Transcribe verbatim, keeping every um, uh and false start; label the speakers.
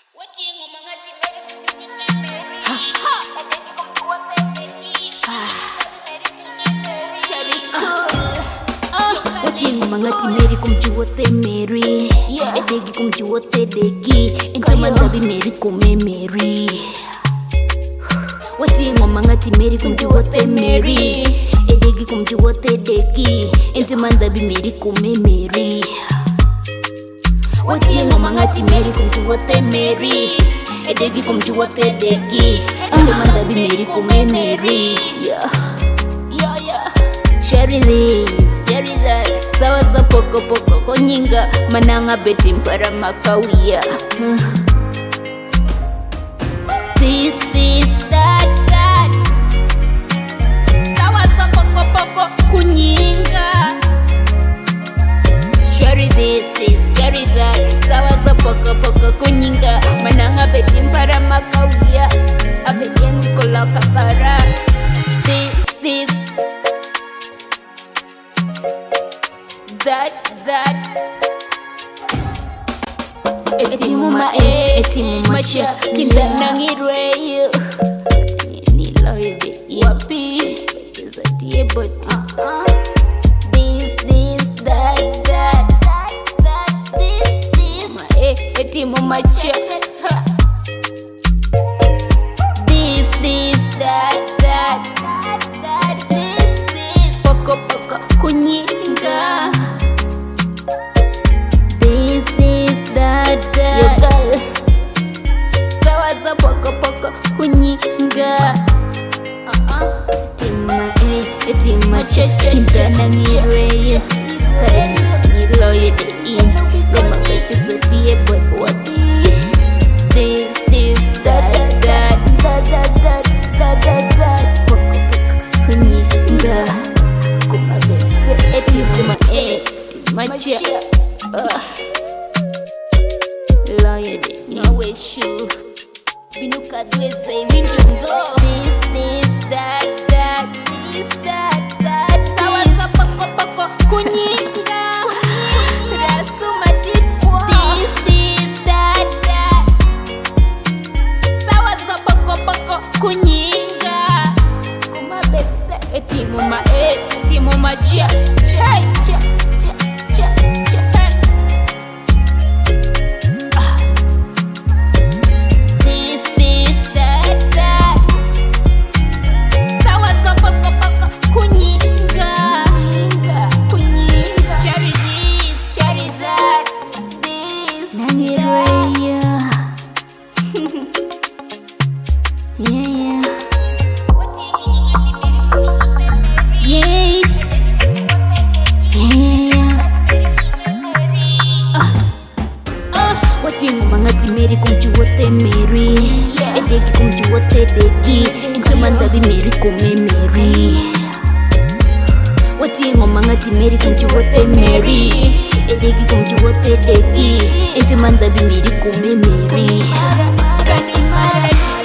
Speaker 1: Mangati Mary kumjuote Mary, edegi kumjuote degi, entamanda bi Mary kume Mary. Wati ngomangati Mary kumjuote Mary, edegi kumjuote degi, entamanda bi Mary kume Mary. Wati ngomangati Mary kumjuote Mary, edegi kumjuote degi, entamanda bi Mary kume Mary. Yeah. Share this, share that. Sawa sa poko poko konyinga mananga beti mpara makawia. This, this, that, that. Sawa sa poko poko kunyinga. Share this, this, share that. Sawa sa poko poko kunyinga mananga beti mpara makawia. Abedian kola kapara. This, this. That, that. Etimu ma e, etimu ma sha, kinda nangirwe you. Nilo yede wapi, jeza die boti. This, this, that, that, that, that, this, this. Ma e, etimu ma sha. This, this, that, that, that, that, this, this. Poko, poko, kunyinga. This, this, that, that. Yo girl, sawa za poko poko kunyinga. Uh-uh. Etima e, etima cha cha kinta nangirwe. Karibu nilo yede in, goma betu zotie bwe wapi. This, this, that, that, that, that, that, that, that, that. Poko poko kunyinga. Kuma bese etima e, etima cha. Uh. Loyede nawe shu binuka dweze winjungo. This, this, that, that, this, that, that. Sawa sa poko poko kunyinga. Rasuma dipwa. This, this, that, that. Sawa sa poko poko kunyinga. Kuma bese etimu ma e, etimu ma cha. Cha, cha, cha, cha, cha. Mangati Mary kumjuote Mary, edegi kumjuote degi, entamanda bi Mary kume Mary. Wati ngomangati Mary kumjuote Mary, edegi kumjuote degi, entamanda bi Mary kume Mary.